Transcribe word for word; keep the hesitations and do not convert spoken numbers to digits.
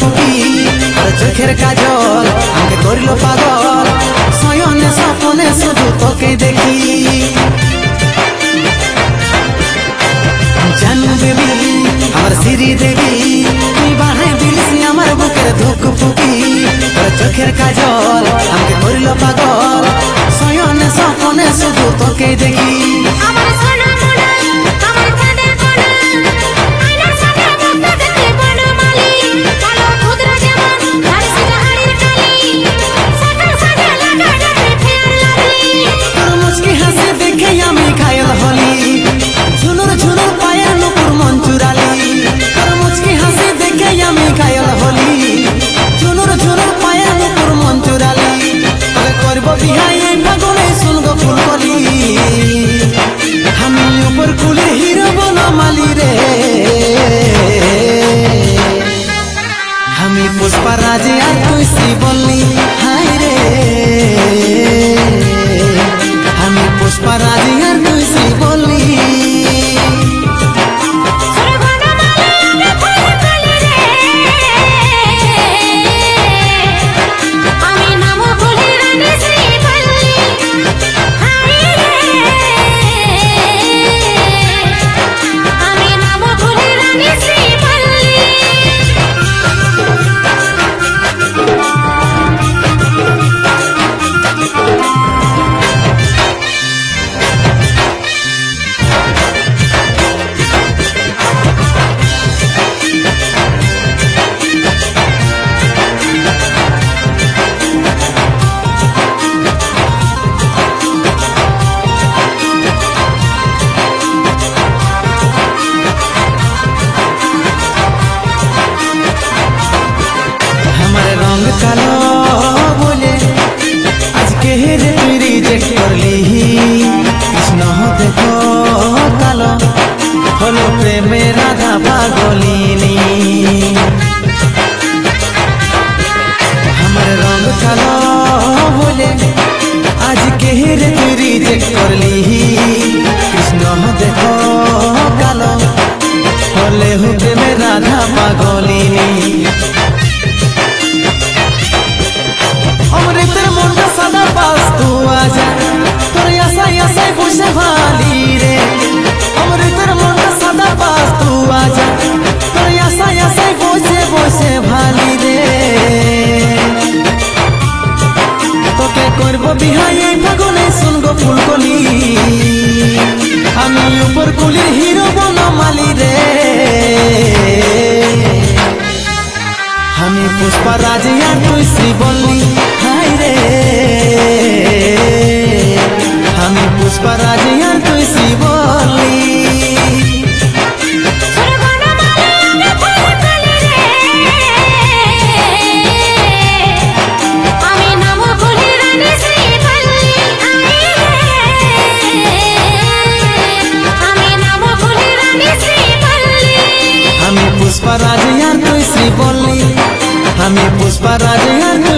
পুকি আর চোখের কাজল আমাকে করিল পাগল শয়নে স্বপনে শুধু তোকে দেখি জানু বেবি আমার শ্রী দেবী তুই বাড়াই দিলিস আমার বুকের ধুক পুকি আর চোখের কাজল আমাকে করিল পাগল শয়নে স্বপনে শুধু তোকে দেখি पुष्पा राज यार तू सी बोली हाय रे हमें पुष्पा राज यार तू सी बोली कालो बोले आज के रे रिजेक्ट कर ली कृष्ण देखो कालो हलो प्रेम राधा पागलिनी हमारे रंग कालो बोले आज के रे रिजेक्ट कर ली कृष्ण देखो कालो हले हो प्रेम राधा पागलिनी अमृतर मुंडा सदा पास तू आजा तोर ऐसा ऐसा बुझे भाली रे अमृतर मुंडा सदा पास तू आजा तोर ऐसा ऐसा बुझे बुझे भाली रे तो के करबो बिहाई फागुने सुन गो फुलकली আমি উপর কুলির হিরো বনমালী রে আমি पुष्पा राज यार तू सी बोली हाय रे हमें पुष्पा राज यार तू सी बोली हमें पुष्पा राज यार तू सी बोली हमें पुष्पा राज यार